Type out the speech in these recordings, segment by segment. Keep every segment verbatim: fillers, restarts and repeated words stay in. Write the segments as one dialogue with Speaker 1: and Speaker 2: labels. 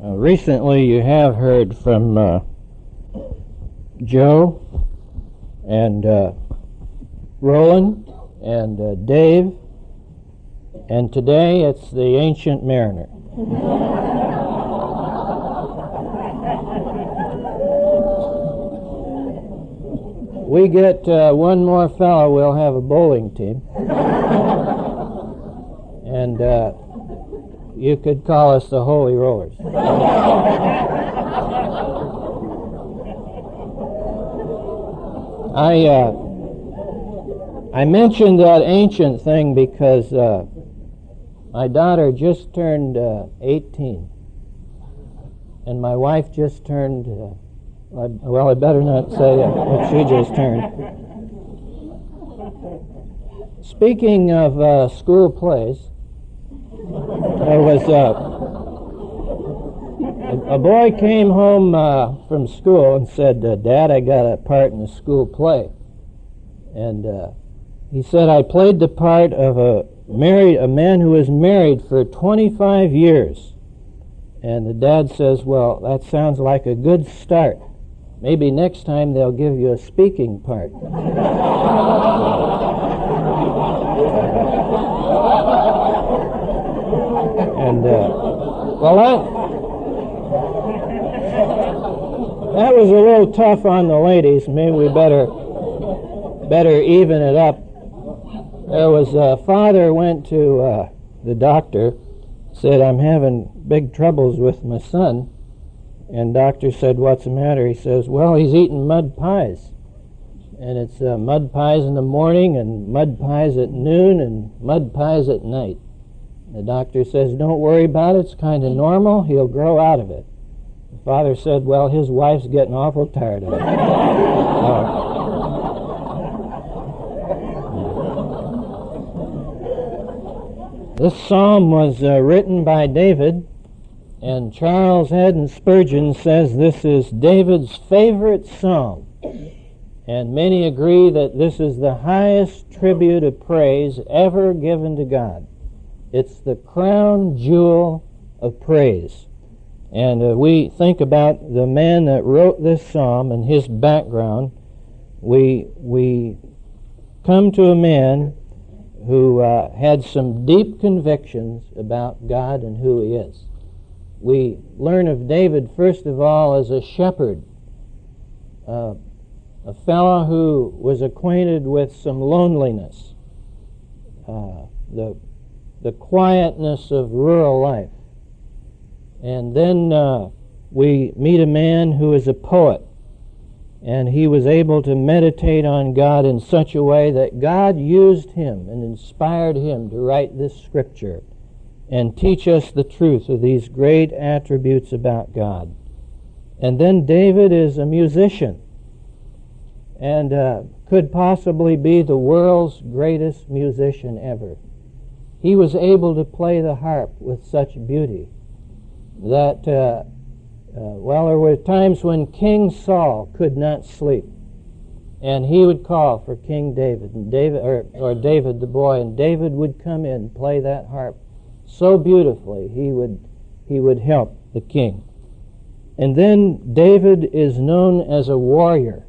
Speaker 1: Uh, recently you have heard from uh, Joe and uh, Roland and uh, Dave, and today it's the Ancient Mariner. We get uh, one more fellow, we'll have a bowling team. And uh, you could call us the Holy Rollers. I uh, I mentioned that ancient thing because uh, my daughter just turned uh, eighteen, and my wife just turned. Uh, I, well, I better not say uh, what she just turned. Speaking of uh, school plays, there was uh, a, a boy came home uh, from school and said, uh, "Dad, I got a part in a school play." And uh, he said, "I played the part of a married a man who was married for twenty-five years." And the dad says, "Well, that sounds like a good start. Maybe next time they'll give you a speaking part." And uh, well, that that was a little tough on the ladies. Maybe we better better even it up. There was a father went to uh, the doctor, said, "I'm having big troubles with my son." And doctor said, "What's the matter?" He says, "Well, he's eating mud pies. And it's uh, mud pies in the morning and mud pies at noon and mud pies at night." The doctor says, "Don't worry about it. It's kind of normal. He'll grow out of it." The father said, "Well, his wife's getting awful tired of it." uh, this psalm was uh, written by David. And Charles Haddon Spurgeon says this is David's favorite psalm. And many agree that this is the highest tribute of praise ever given to God. It's the crown jewel of praise. And uh, we think about the man that wrote this psalm and his background. We, we come to a man who uh, had some deep convictions about God and who he is. We learn of David, first of all, as a shepherd, uh, a fellow who was acquainted with some loneliness, uh, the, the quietness of rural life. And then uh, we meet a man who is a poet, and he was able to meditate on God in such a way that God used him and inspired him to write this scripture and teach us the truth of these great attributes about God. And then David is a musician and uh, could possibly be the world's greatest musician ever. He was able to play the harp with such beauty that, uh, uh, well, there were times when King Saul could not sleep, and he would call for King David, and David or, or David the boy, and David would come in and play that harp so beautifully he would he would help the king. And then David is known as a warrior,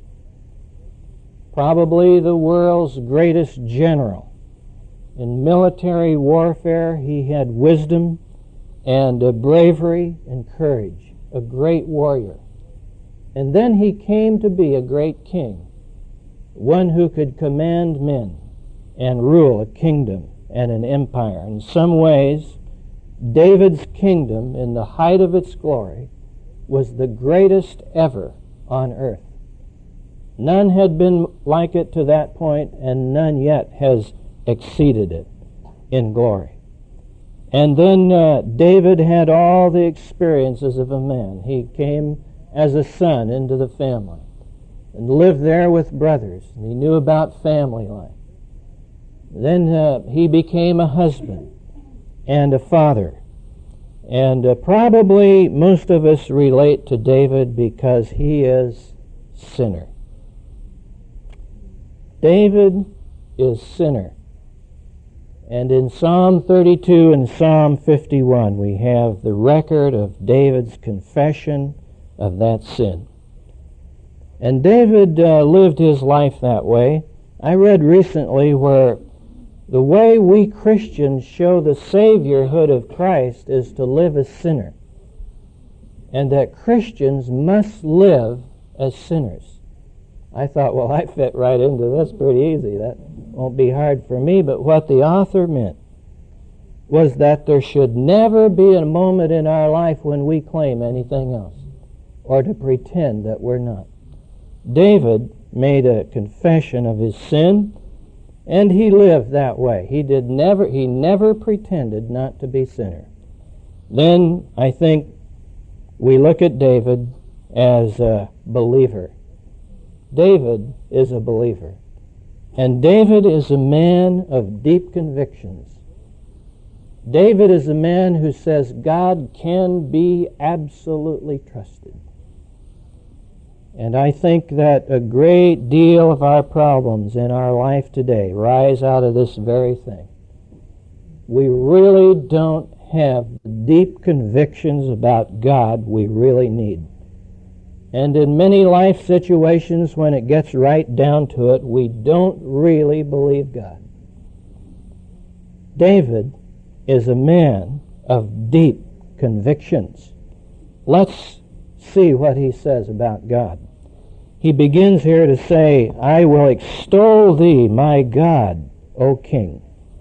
Speaker 1: probably the world's greatest general. In military warfare he had wisdom and uh, bravery and courage, a great warrior. And then he came to be a great king, one who could command men and rule a kingdom and an empire. In some ways, David's kingdom, in the height of its glory, was the greatest ever on earth. None had been like it to that point, and none yet has exceeded it in glory. And then uh, David had all the experiences of a man. He came as a son into the family and lived there with brothers, and he knew about family life. Then uh, he became a husband and a father. And uh, probably most of us relate to David because he is sinner. David is sinner. And in Psalm thirty-two and Psalm fifty-one, we have the record of David's confession of that sin. And David uh, lived his life that way. I read recently where the way we Christians show the Saviorhood of Christ is to live as sinners, and that Christians must live as sinners. I thought, well, I fit right into this pretty easy. That won't be hard for me. But what the author meant was that there should never be a moment in our life when we claim anything else or to pretend that we're not. David made a confession of his sin, and he lived that way. He did never, he never pretended not to be a sinner. Then I think we look at David as a believer. David is a believer. And David is a man of deep convictions. David is a man who says God can be absolutely trusted. And I think that a great deal of our problems in our life today rise out of this very thing. We really don't have the deep convictions about God we really need. And in many life situations, when it gets right down to it, we don't really believe God. David is a man of deep convictions. Let's see what he says about God. He begins here to say, I will extol thee, my God, O King.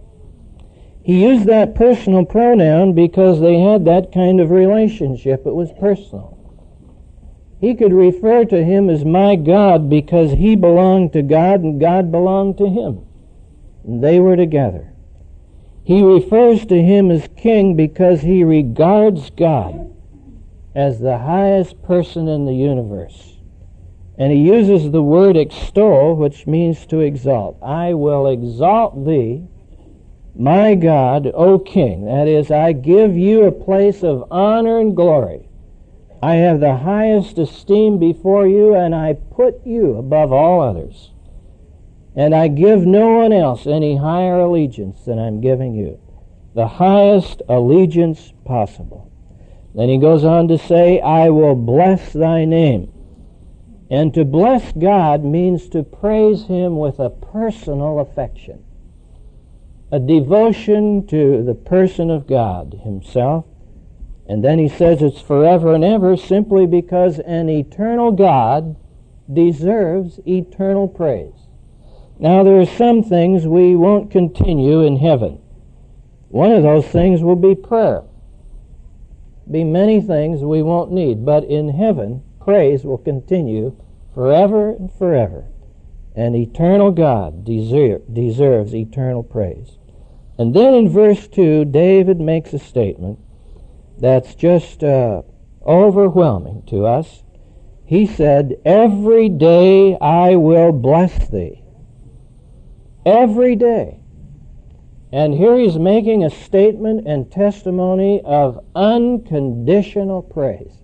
Speaker 1: He used that personal pronoun because they had that kind of relationship. It was personal. He could refer to him as my God because he belonged to God and God belonged to him. And they were together. He refers to him as king because he regards God as the highest person in the universe. And he uses the word extol, which means to exalt. I will exalt thee, my God, O King. That is, I give you a place of honor and glory. I have the highest esteem before you, and I put you above all others. And I give no one else any higher allegiance than I'm giving you. The highest allegiance possible. Then he goes on to say, I will bless thy name. And to bless God means to praise him with a personal affection, a devotion to the person of God himself. And then he says it's forever and ever simply because an eternal God deserves eternal praise. Now, there are some things we won't continue in heaven. One of those things will be prayer. Be many things we won't need, but in heaven, praise will continue forever and forever. And eternal God deser- deserves eternal praise. And then in verse two, David makes a statement that's just uh, overwhelming to us. He said, every day I will bless thee. Every day. And here he's making a statement and testimony of unconditional praise.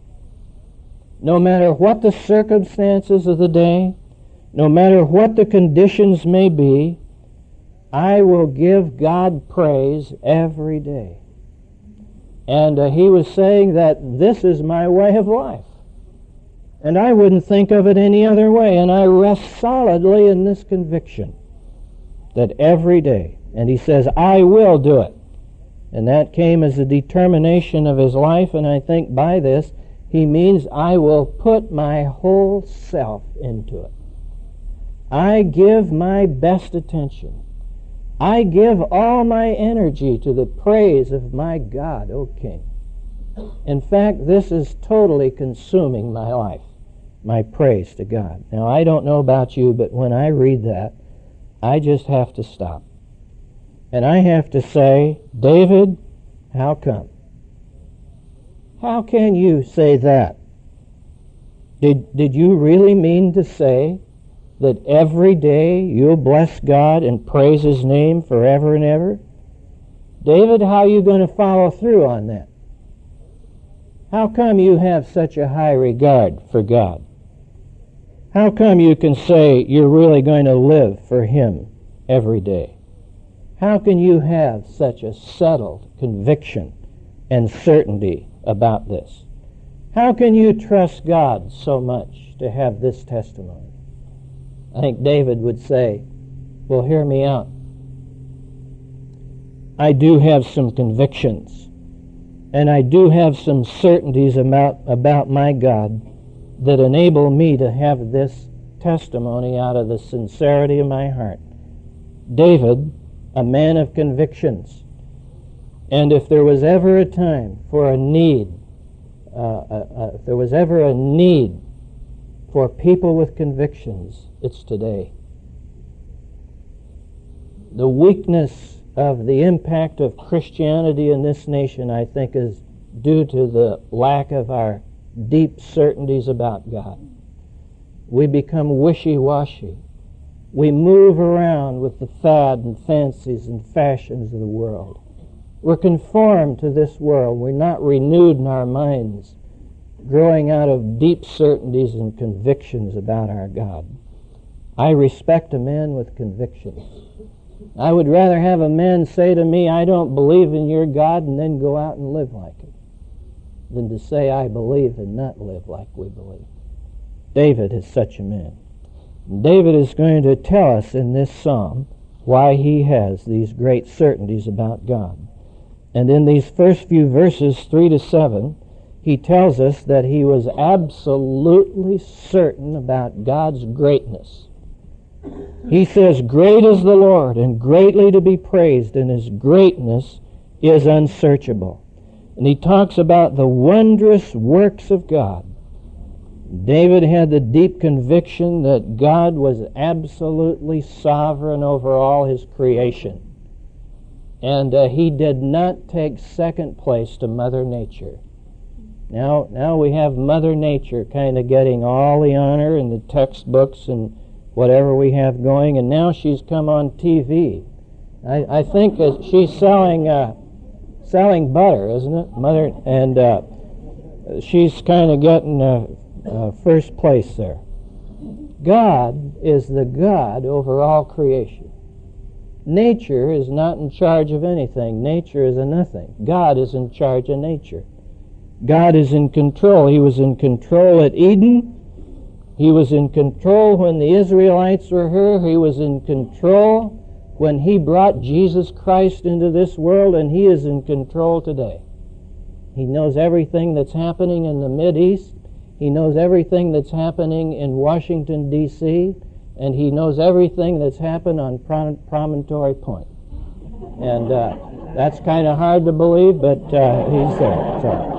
Speaker 1: No matter what the circumstances of the day, no matter what the conditions may be, I will give God praise every day. And uh, he was saying that this is my way of life. And I wouldn't think of it any other way. And I rest solidly in this conviction that every day, and he says, I will do it. And that came as a determination of his life, and I think by this, he means I will put my whole self into it. I give my best attention. I give all my energy to the praise of my God, O King. In fact, this is totally consuming my life, my praise to God. Now, I don't know about you, but when I read that, I just have to stop. And I have to say, David, how come? How can you say that? Did, did you really mean to say that every day you'll bless God and praise his name forever and ever? David, how are you going to follow through on that? How come you have such a high regard for God? How come you can say you're really going to live for him every day? How can you have such a settled conviction and certainty about this? How can you trust God so much to have this testimony? I think David would say, well, hear me out. I do have some convictions, and I do have some certainties about, about my God that enable me to have this testimony out of the sincerity of my heart. David, a man of convictions, and if there was ever a time for a need, uh, uh, uh, if there was ever a need for people with convictions, it's today. The weakness of the impact of Christianity in this nation, I think, is due to the lack of our deep certainties about God. We become wishy-washy. We move around with the fad and fancies and fashions of the world. We're conformed to this world. We're not renewed in our minds, growing out of deep certainties and convictions about our God. I respect a man with convictions. I would rather have a man say to me, I don't believe in your God, and then go out and live like it, than to say I believe and not live like we believe. David is such a man. David is going to tell us in this psalm why he has these great certainties about God. And in these first few verses, three to seven, he tells us that he was absolutely certain about God's greatness. He says, great is the Lord, and greatly to be praised, and his greatness is unsearchable. And he talks about the wondrous works of God. David had the deep conviction that God was absolutely sovereign over all his creation. And uh, he did not take second place to Mother Nature. Now, now we have Mother Nature kind of getting all the honor in the textbooks and whatever we have going, and now she's come on T V. I, I think uh, she's selling uh, selling butter, isn't it, Mother? And uh, she's kind of getting uh, uh, first place there. God is the God over all creation. Nature is not in charge of anything. Nature is a nothing. God is in charge of nature. God is in control. He was in control at Eden. He was in control when the Israelites were here. He was in control when he brought Jesus Christ into this world, and he is in control today. He knows everything that's happening in the Mideast. He knows everything that's happening in Washington, D C, and he knows everything that's happened on Prom- Promontory Point. And uh, that's kind of hard to believe, but uh, he's there. So.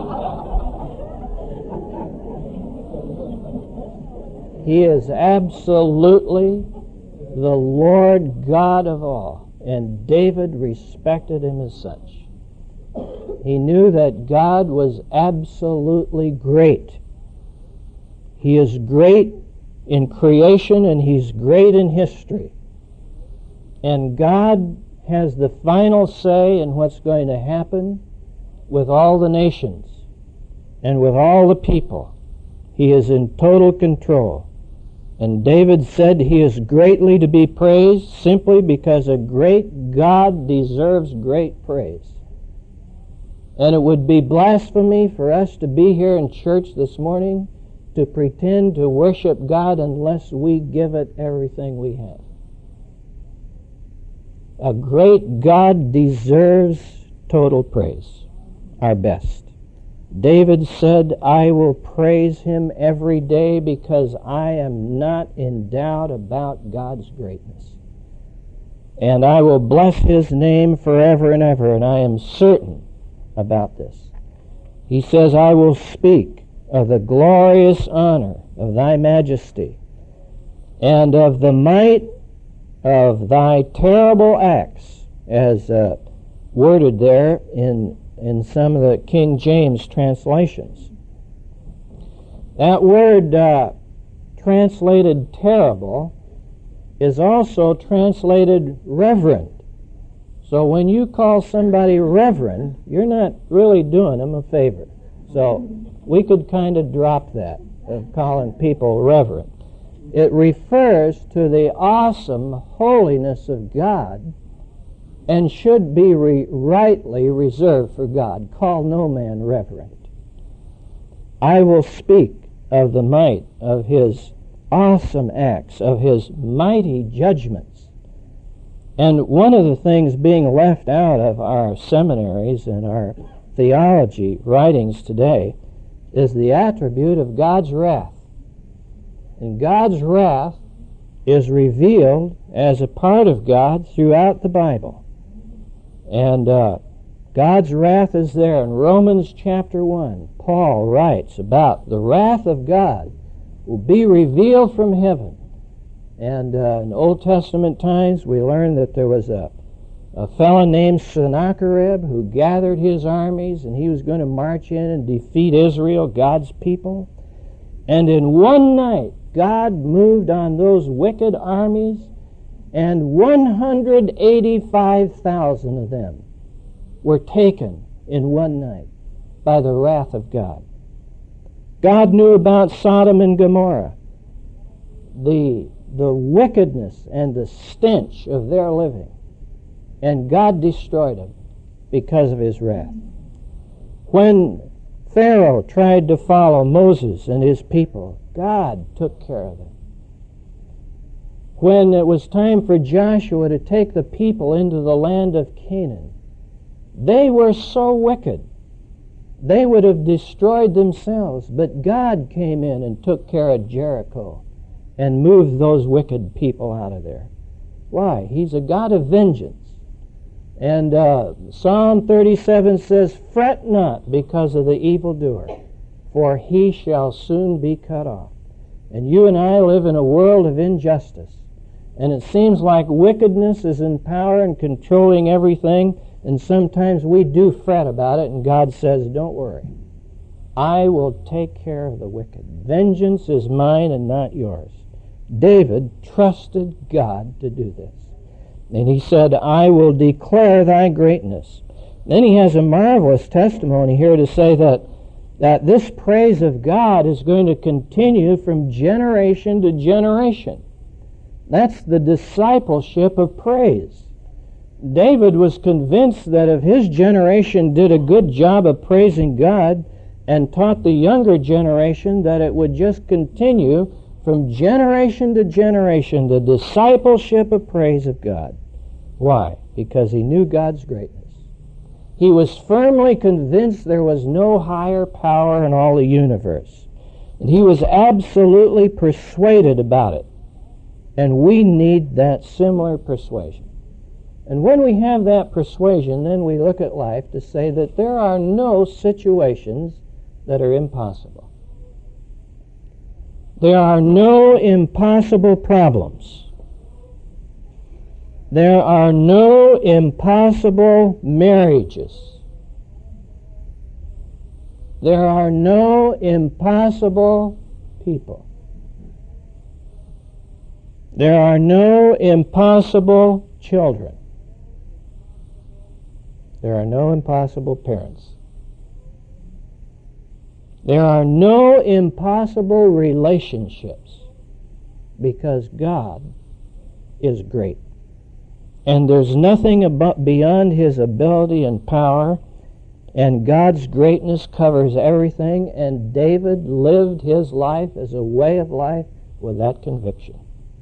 Speaker 1: He is absolutely the Lord God of all, and David respected him as such. He knew that God was absolutely great. He is great in creation, and he's great in history. And God has the final say in what's going to happen with all the nations and with all the people. He is in total control. And David said he is greatly to be praised simply because a great God deserves great praise. And it would be blasphemy for us to be here in church this morning to pretend to worship God unless we give it everything we have. A great God deserves total praise, our best. David said, I will praise him every day because I am not in doubt about God's greatness. And I will bless his name forever and ever, and I am certain about this. He says, I will speak of the glorious honor of thy majesty and of the might of thy terrible acts, as uh, worded there in in some of the King James translations. That word uh, translated terrible is also translated reverend. So when you call somebody reverend, you're not really doing them a favor. So we could kind of drop that, of calling people reverend. It refers to the awesome holiness of God and should be re- rightly reserved for God. Call no man reverend. I will speak of the might of his awesome acts, of his mighty judgments. And one of the things being left out of our seminaries and our theology writings today is the attribute of God's wrath. And God's wrath is revealed as a part of God throughout the Bible. And uh, God's wrath is there. In Romans chapter one, Paul writes about the wrath of God will be revealed from heaven. And uh, in Old Testament times, we learn that there was a, a fellow named Sennacherib who gathered his armies, and he was going to march in and defeat Israel, God's people. And in one night, God moved on those wicked armies, and one hundred eighty-five thousand of them were taken in one night by the wrath of God. God knew about Sodom and Gomorrah, the, the wickedness and the stench of their living, and God destroyed them because of his wrath. When Pharaoh tried to follow Moses and his people, God took care of them. When it was time for Joshua to take the people into the land of Canaan, they were so wicked, they would have destroyed themselves, but God came in and took care of Jericho and moved those wicked people out of there. Why? He's a God of vengeance. And uh, Psalm thirty-seven says, "Fret not because of the evildoer, for he shall soon be cut off." And you and I live in a world of injustice. And it seems like wickedness is in power and controlling everything, and sometimes we do fret about it, and God says, don't worry. I will take care of the wicked. Vengeance is mine and not yours. David trusted God to do this. And he said, I will declare thy greatness. Then he has a marvelous testimony here to say that, that this praise of God is going to continue from generation to generation. That's the discipleship of praise. David was convinced that if his generation did a good job of praising God and taught the younger generation that it would just continue from generation to generation, the discipleship of praise of God. Why? Because he knew God's greatness. He was firmly convinced there was no higher power in all the universe. And he was absolutely persuaded about it. And we need that similar persuasion. And when we have that persuasion, then we look at life to say that there are no situations that are impossible. There are no impossible problems. There are no impossible marriages. There are no impossible people. There are no impossible children. There are no impossible parents. There are no impossible relationships because God is great. And there's nothing about beyond his ability and power, and God's greatness covers everything, and David lived his life as a way of life with that conviction.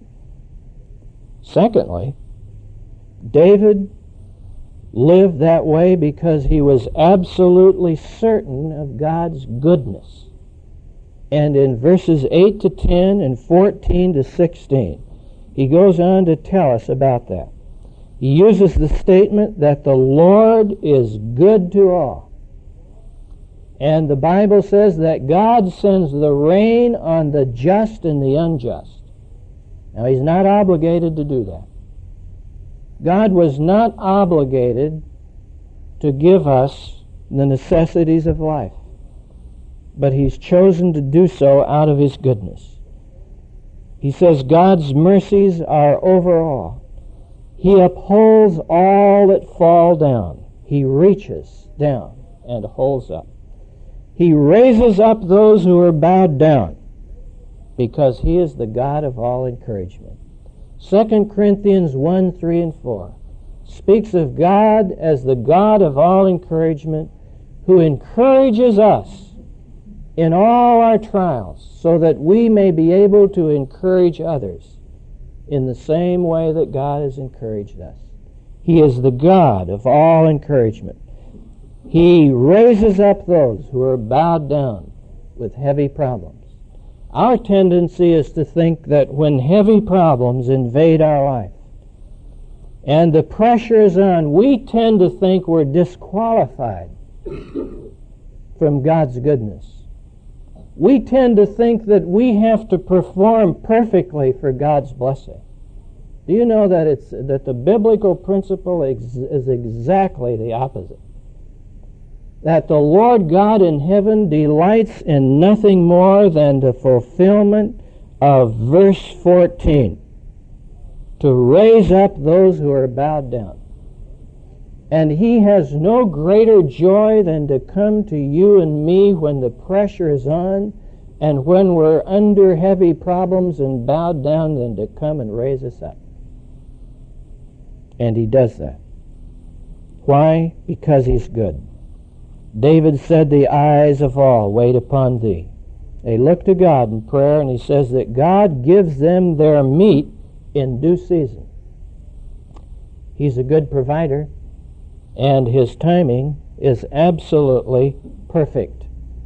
Speaker 1: Secondly, David lived that way because he was absolutely certain of God's goodness. And in verses eight to ten and fourteen to sixteen, he goes on to tell us about that. He uses the statement that the Lord is good to all. And the Bible says that God sends the rain on the just and the unjust. Now, he's not obligated to do that. God was not obligated to give us the necessities of life, but he's chosen to do so out of his goodness. He says God's mercies are over all. He upholds all that fall down. He reaches down and holds up. He raises up those who are bowed down, because he is the God of all encouragement. Second Corinthians one, three, and four speaks of God as the God of all encouragement, who encourages us in all our trials so that we may be able to encourage others in the same way that God has encouraged us. He is the God of all encouragement. He raises up those who are bowed down with heavy problems. Our tendency is to think that when heavy problems invade our life and the pressure is on, we tend to think we're disqualified from God's goodness. We tend to think that we have to perform perfectly for God's blessing. Do you know that it's that the biblical principle ex- is exactly the opposite? That the Lord God in heaven delights in nothing more than the fulfillment of verse fourteen, to raise up those who are bowed down. And He has no greater joy than to come to you and me when the pressure is on and when we're under heavy problems and bowed down than to come and raise us up. And He does that. Why? Because He's good. David said, "The eyes of all wait upon Thee." They look to God in prayer, and he says that God gives them their meat in due season. He's a good provider, and His timing is absolutely perfect.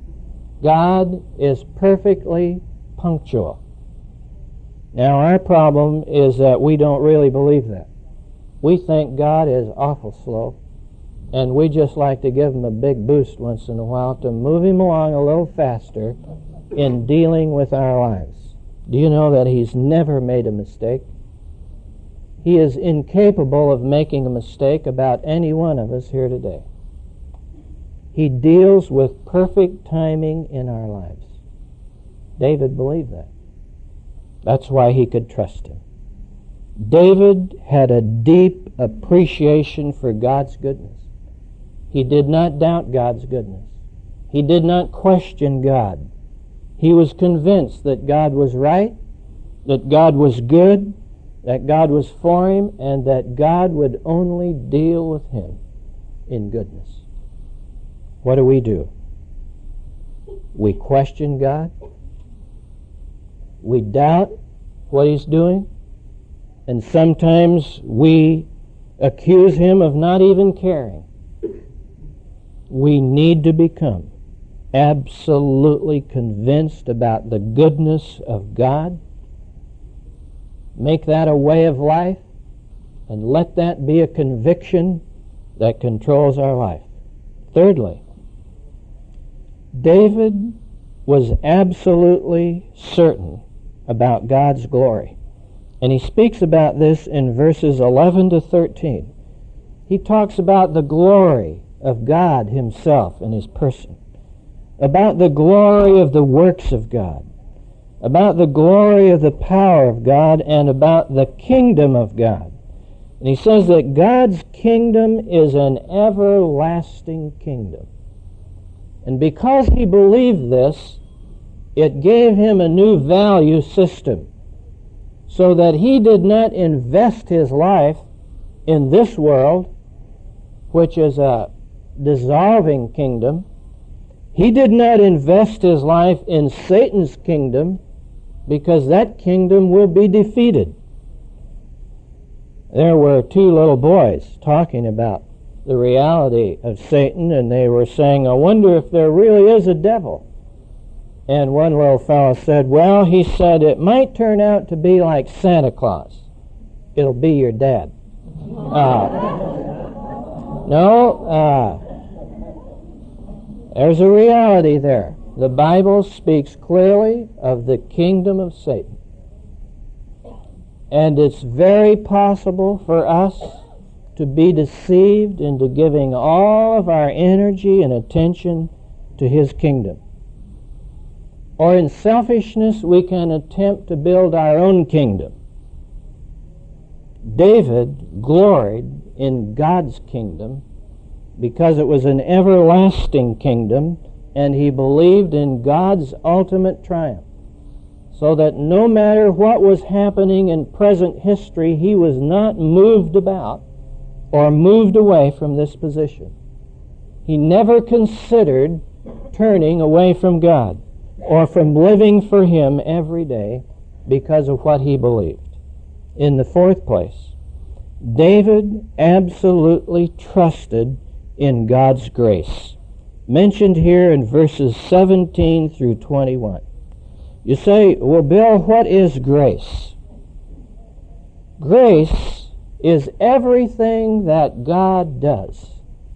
Speaker 1: God is perfectly punctual. Now, our problem is that we don't really believe that. We think God is awful slow, and we just like to give Him a big boost once in a while to move Him along a little faster in dealing with our lives. Do you know that He's never made a mistake? He is incapable of making a mistake about any one of us here today. He deals with perfect timing in our lives. David believed that. That's why he could trust Him. David had a deep appreciation for God's goodness. He did not doubt God's goodness. He did not question God. He was convinced that God was right, that God was good, that God was for him, and that God would only deal with him in goodness. What do we do? We question God. We doubt what He's doing. And sometimes we accuse Him of not even caring. We need to become absolutely convinced about the goodness of God. Make that a way of life, and let that be a conviction that controls our life. Thirdly, David was absolutely certain about God's glory. And he speaks about this in verses eleven to thirteen. He talks about the glory of God Himself in His person, about the glory of the works of God, about the glory of the power of God, and about the kingdom of God. And he says that God's kingdom is an everlasting kingdom. And because he believed this, it gave him a new value system, so that he did not invest his life in this world, which is a dissolving kingdom. He did not invest his life in Satan's kingdom, because that kingdom will be defeated. There were two little boys talking about the reality of Satan, and they were saying, I wonder if there really is a devil. And one little fellow said, well, he said, it might turn out to be like Santa Claus. It'll be your dad. Uh, no, uh, there's a reality there. The Bible speaks clearly of the kingdom of Satan. And it's very possible for us to be deceived into giving all of our energy and attention to his kingdom. Or in selfishness, we can attempt to build our own kingdom. David gloried in God's kingdom because it was an everlasting kingdom, and he believed in God's ultimate triumph. So that no matter what was happening in present history, he was not moved about or moved away from this position. He never considered turning away from God or from living for Him every day because of what he believed. In the fourth place, David absolutely trusted in God's grace, mentioned here in verses seventeen through twenty-one. You say, well, Bill, what is grace? Grace is everything that God does.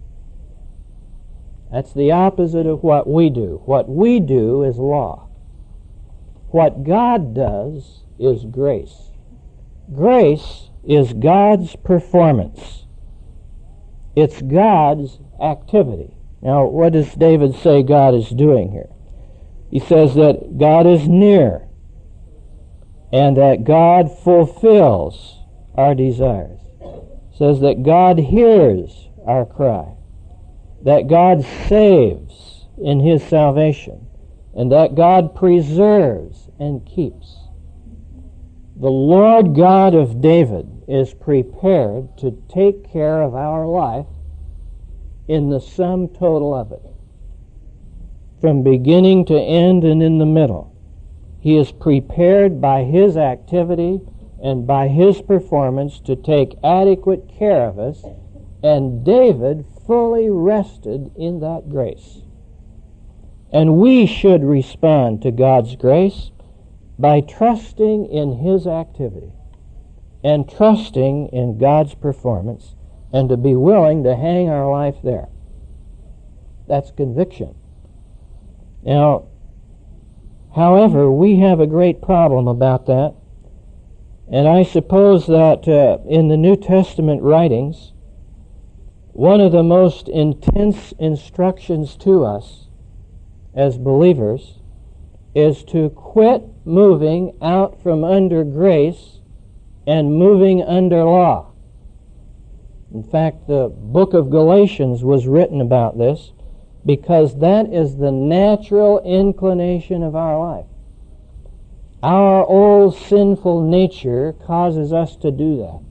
Speaker 1: That's the opposite of what we do. What we do is law. What God does is grace. Grace is God's performance. It's God's activity. Now, what does David say God is doing here? He says that God is near and that God fulfills our desires. He says that God hears our cry, that God saves in His salvation, and that God preserves and keeps. The Lord God of David is prepared to take care of our life in the sum total of it, from beginning to end and in the middle. He is prepared by His activity and by His performance to take adequate care of us, and David fully rested in that grace. And we should respond to God's grace by trusting in His activity and trusting in God's performance, and to be willing to hang our life there. That's conviction. Now, however, we have a great problem about that, and I suppose that uh, in the New Testament writings, one of the most intense instructions to us as believers is to quit moving out from under grace and moving under law. In fact, the book of Galatians was written about this, because that is the natural inclination of our life. Our old sinful nature causes us to do that.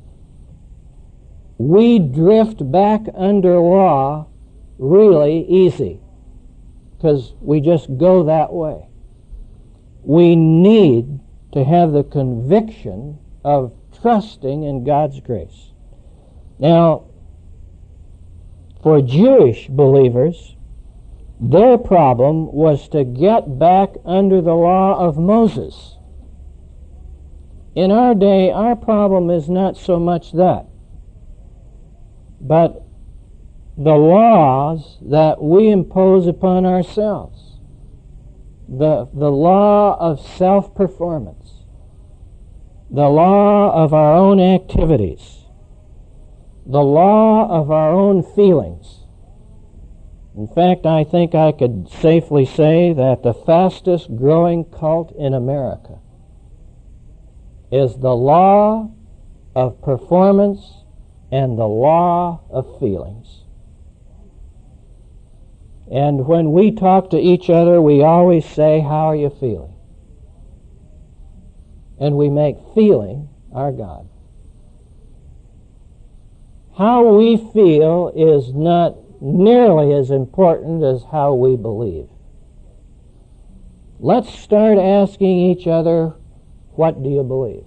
Speaker 1: We drift back under law really easy, because we just go that way. We need to have the conviction of trusting in God's grace. Now, for Jewish believers, their problem was to get back under the law of Moses. In our day, our problem is not so much that, but the laws that we impose upon ourselves, the, the law of self-performance, the law of our own activities, the law of our own feelings. In fact, I think I could safely say that the fastest growing cult in America is the law of performance and the law of feelings. And when we talk to each other, we always say, "How are you feeling?" And we make feeling our God. How we feel is not nearly as important as how we believe. Let's start asking each other, what do you believe?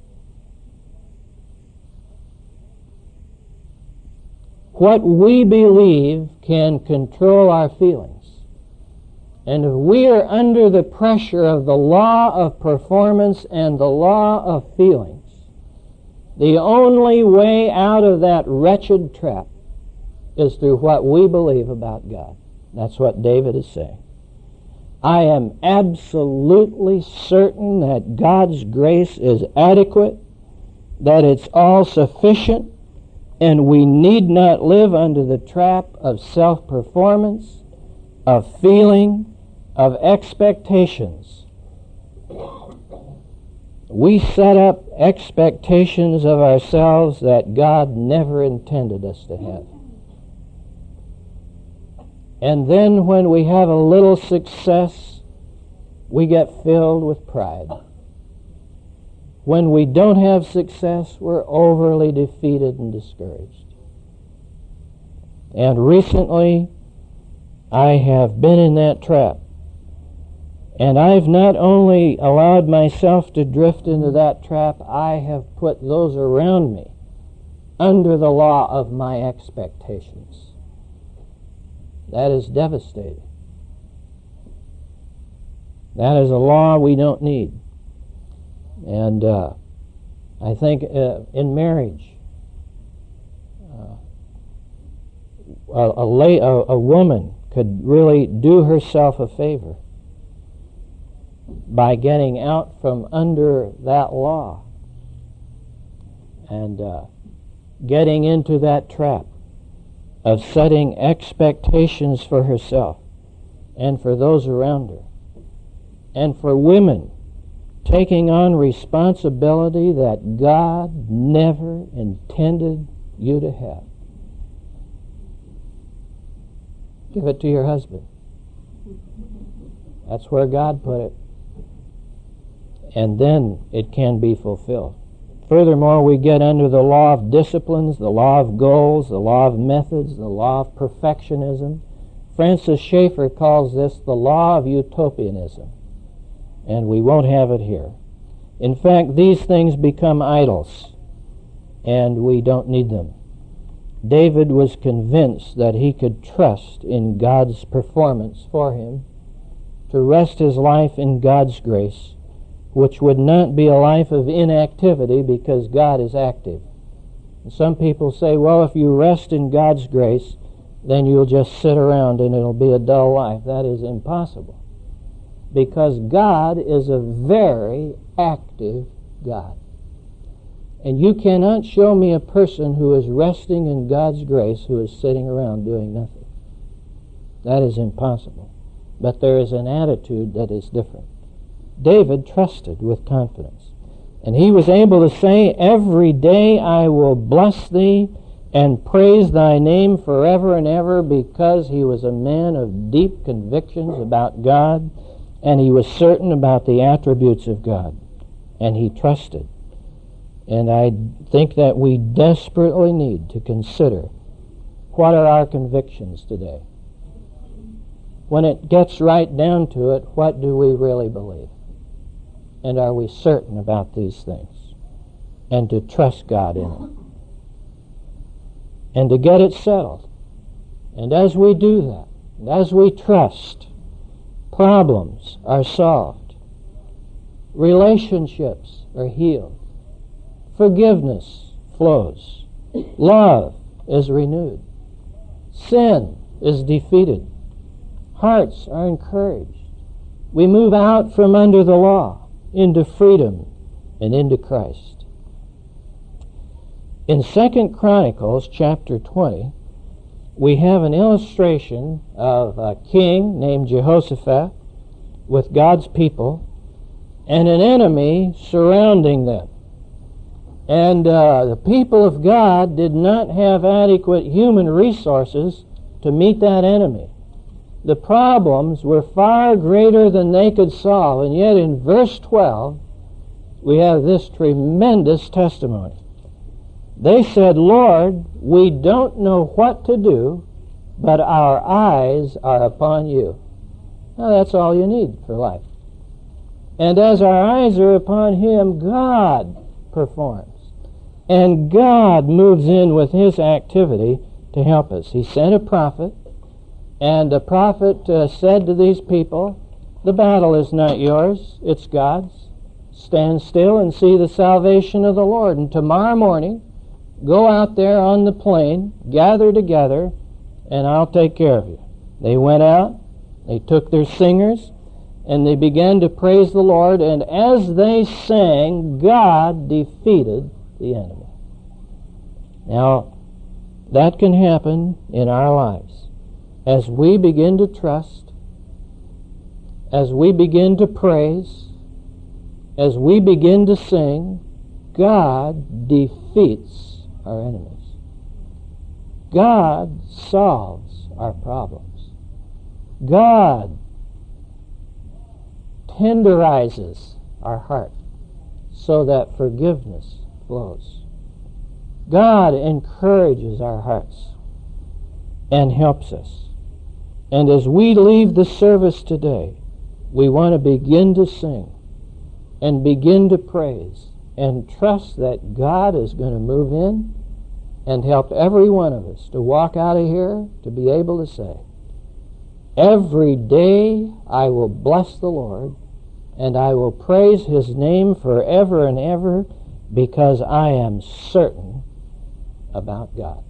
Speaker 1: What we believe can control our feelings. And if we are under the pressure of the law of performance and the law of feelings, the only way out of that wretched trap is through what we believe about God. That's what David is saying. I am absolutely certain that God's grace is adequate, that it's all sufficient, and we need not live under the trap of self-performance, of feeling, of expectations. We set up expectations of ourselves that God never intended us to have. And then when we have a little success, we get filled with pride. When we don't have success, we're overly defeated and discouraged. And recently, I have been in that trap. And I've not only allowed myself to drift into that trap, I have put those around me under the law of my expectations. That is devastating. That is a law we don't need. And uh, I think uh, in marriage, uh, a, a, la- a, a woman could really do herself a favor by getting out from under that law and uh, getting into that trap of setting expectations for herself and for those around her. And for women, taking on responsibility that God never intended you to have. Give it to your husband. That's where God put it. And then it can be fulfilled. Furthermore, we get under the law of disciplines, the law of goals, the law of methods, the law of perfectionism. Francis Schaeffer calls this the law of utopianism. And we won't have it here. In fact, these things become idols, and we don't need them. David was convinced that he could trust in God's performance for him, to rest his life in God's grace, which would not be a life of inactivity because God is active. And some people say, well, if you rest in God's grace, then you'll just sit around and it'll be a dull life. That is impossible. Because God is a very active God. And you cannot show me a person who is resting in God's grace who is sitting around doing nothing. That is impossible. But there is an attitude that is different. David trusted with confidence. And he was able to say, every day I will bless thee and praise thy name forever and ever, because he was a man of deep convictions about God, and he was certain about the attributes of God, and he trusted. And I think that we desperately need to consider, what are our convictions today? When it gets right down to it, what do we really believe? And are we certain about these things? And to trust God in it. And to get it settled. And as we do that, and as we trust, problems are solved. Relationships are healed. Forgiveness flows. Love is renewed. Sin is defeated. Hearts are encouraged. We move out from under the law into freedom and into Christ. In Second Chronicles chapter twenty, we have an illustration of a king named Jehoshaphat with God's people and an enemy surrounding them. And uh, the people of God did not have adequate human resources to meet that enemy. The problems were far greater than they could solve. And yet in verse twelve, we have this tremendous testimony. They said, Lord, we don't know what to do, but our eyes are upon you. Now that's all you need for life. And as our eyes are upon him, God performs. And God moves in with his activity to help us. He sent a prophet, and the prophet uh, said to these people, the battle is not yours, it's God's. Stand still and see the salvation of the Lord. And tomorrow morning, go out there on the plain, gather together, and I'll take care of you. They went out, they took their singers, and they began to praise the Lord, and as they sang, God defeated the enemy. Now, that can happen in our lives. As we begin to trust, as we begin to praise, as we begin to sing, God defeats our enemies. God solves our problems. God tenderizes our heart so that forgiveness flows. God encourages our hearts. and helps us. And as we leave the service today, we want to begin to sing and begin to praise and trust that God is going to move in and help every one of us to walk out of here to be able to say, every day I will bless the Lord and I will praise His name forever and ever because I am certain about God.